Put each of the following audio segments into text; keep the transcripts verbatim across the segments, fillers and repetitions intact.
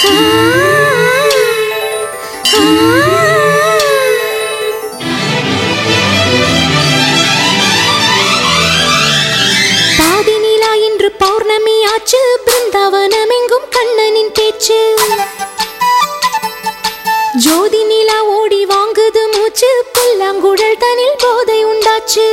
பாதி நிலா இன்று பௌர்ணமி ஆச்சு, பிருந்தாவனம் எங்கும் கண்ணனின் பேச்சு. ஜோதி நிலா ஓடி வாங்குது மூச்சு, புல்லாங்குழல் தனில் போதை உண்டாச்சு.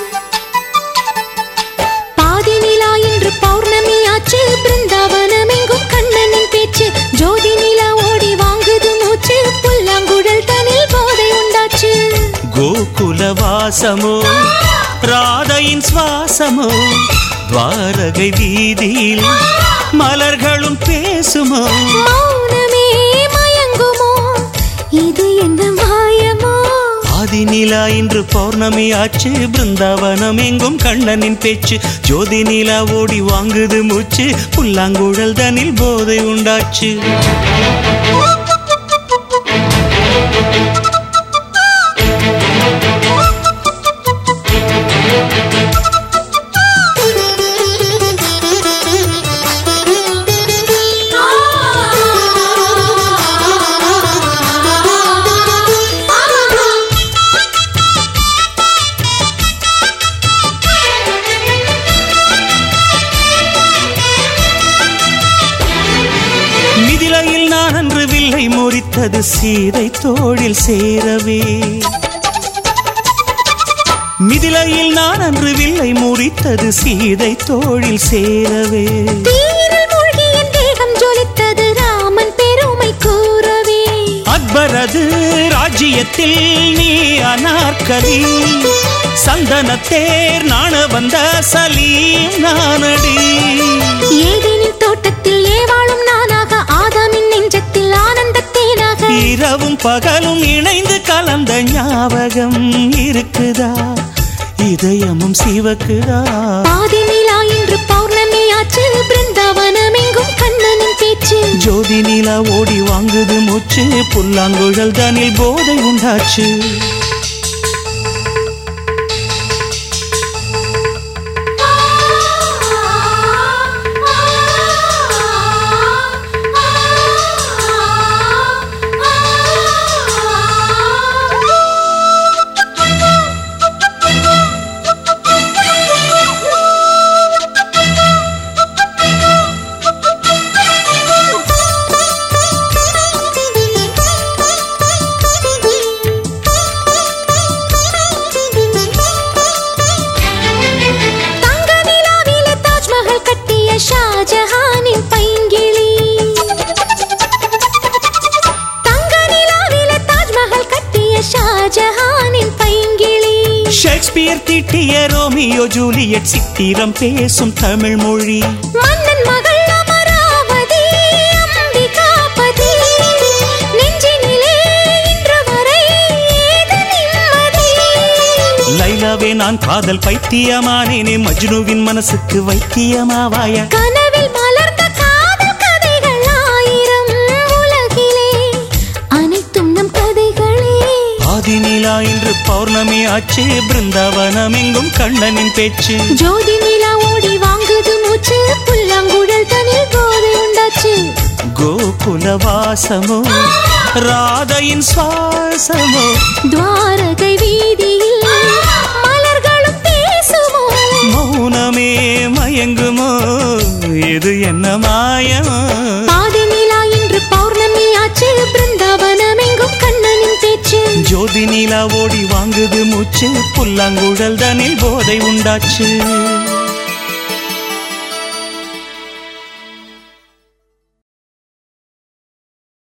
பாதி நிலா இன்று பௌர்ணமி ஆச்சு, பிருந்தாவனம் எங்கும் கண்ணனின் பேச்சு. ஜோதி நிலா ஓடி வாங்குது மூச்சு, புல்லாங்குழல் தனில் போதை உண்டாச்சு. கோகுல வாசமோ ராதையின் சுவாசமோ, துவாரகை வீதியில் மலர்களும் பேசுமோ. மௌனமே மயங்குமோ, இது என்ன மாயமோ? ஆதி நிலா இன்று பௌர்ணமி ஆச்சு, பிருந்தாவனம் எங்கும் கண்ணனின் பேச்சு. ஜோதி நிலா ஓடி வாங்குது மூச்சு, புல்லாங்குழல் தனில் போதை உண்டாச்சு. மிதிலையில் நான் அன்று வில்லை முறித்தது சீதை தோளில் சேரவே. மிதிலையில் நான் அன்று வில்லை முறித்தது சீதை தோளில் சேரவே. தீரில் மூழ்கி என் தேகம் ஜொலித்தது ராமன் பெருமை கூறவே. அக்பரது ராஜ்யத்தில் நீ அனார்கலி, சந்தனத்தேர் நாண வந்த சலீம் நானடி. ஏதேனின் தோட்டத்தில் ஏவாளும் நானாக, ஆதாமின் நெஞ்சத்தில் ஆனந்தத்தேனாக. இரவும் பகலும் இணைந்து கலந்த ஞாபகம் இருக்குதா, இதயமும் சிவக்குதா. பாதி நிலா இன்று பௌர்ணமி ஆச்சு, பிருந்தாவனம் எங்கும் கண்ணனின் பேச்சு. ஜோதி நிலா ஓடி வாங்குது மூச்சு, புல்லாங்குழல் தனில் போதை உண்டாச்சு. ஷாஜஹானின் பைங்கிளி, தங்க நிலாவிலே தாஜ்மஹல் கட்டிய ஷாஜஹானின் பைங்கிளி. ஷேக்ஸ்பியர் தீட்டிய ரோமியோ ஜூலியட் சித்திரம் பேசும் தமிழ் மொழி. மன்னன் மகள் அமராவதி அம்பிகாபதி, நெஞ்சினிலே இன்று வரை ஏது நிம்மதி. லைலாவே நான் காதல் பைத்தியமானேனே, மஜ்னுவின் மனசுக்கு வைத்தியமாவாயா. கனவில் மலர்ந்த காதல் கதைகள் ஆயிரம், உலகிலே அனைத்தும் நம் கதைகளே. ஆதி நிலா இன்று பௌர்ணமி ஆச்சு, பிருந்தாவனம் எங்கும் கண்ணனின் பேச்சு. ஜோதி நிலா ஓடி வாங்குது மூச்சு, புல்லாங்குழல் தனில் போதை உண்டாச்சு. கோகுல வாசமோ ராதையின் சுவாசமோ, துவாரகை வீதியில் மலர்களும் பேசுமோ. மௌனமே மயங்குமோ, இது என்ன மாயமோ? பாதி நிலா இன்று பௌர்ணமி ஆச்சு, பிருந்தாவனம் எங்கும் கண்ணனின் பேச்சு. ஜோதி நிலா ஓடி வாங்குது மூச்சு, புல்லாங்குழல் தனில் போதை உண்டாச்சு.